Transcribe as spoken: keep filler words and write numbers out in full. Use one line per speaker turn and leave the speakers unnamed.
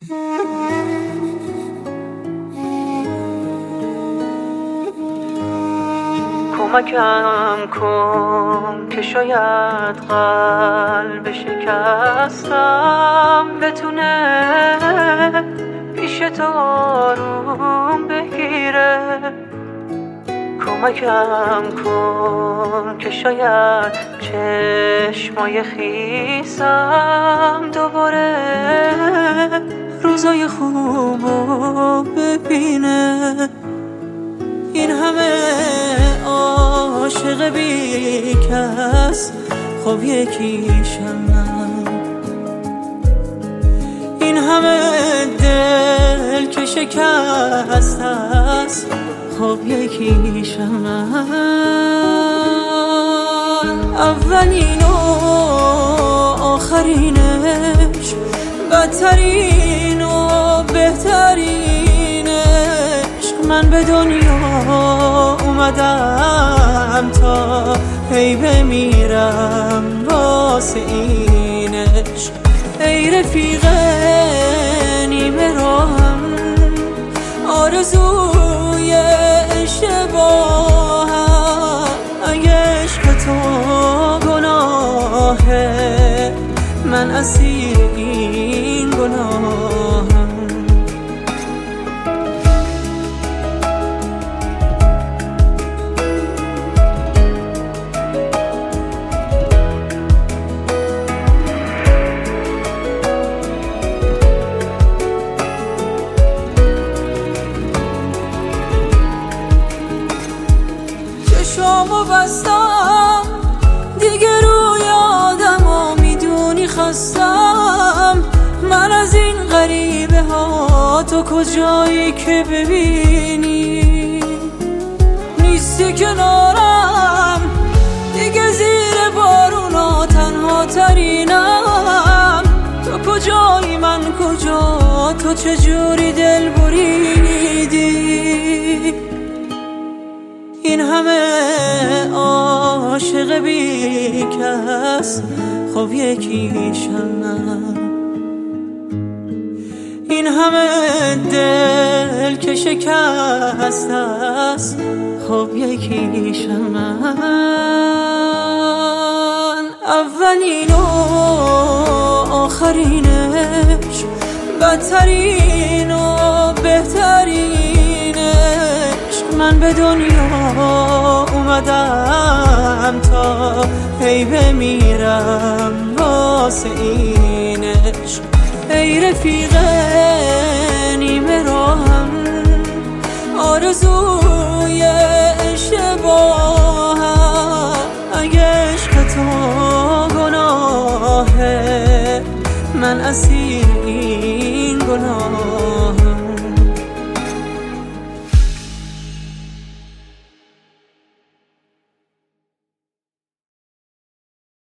کمکم کن که شاید قلب شکستم بتونه پیش تو آروم بگیره. کمکم کن که شاید چشمای خیسم دوباره روزای خوبو ببینه. این همه عاشق بی کس خب یکیشم من، این همه دل که شکست است خب یکیشم من. اولین و آخرینش، بدترین و بهترینش، من به دنیا اومدم تا هی بمیرم واسه این عشق. ای رفیق نیمه راهم، آرزوی اشتباهم، اگه عشق تو گناهه من اسیر این گناهم. چشامو بستم دیگه روی آدمو میدونی خستم. من از این غریبه ها تو کجایی که ببینی نیستی کنارم، دیگه زیر بارونا تنها ترینم. تو کجایی من کجا، تو چجوری دل بریدی. این همه عاشق بی کس خب یکیشم من، این همه دل که شکست است خب یکیشم من. اولین و آخرینش، بدترین و بهترینش، من به دنیا اومدم تا هی بمیرم واسه این عشق. ای رفیق نیمه راهم، آرزوی اشتباهم، اگه عشق تو گناهه من اسیر این گناه.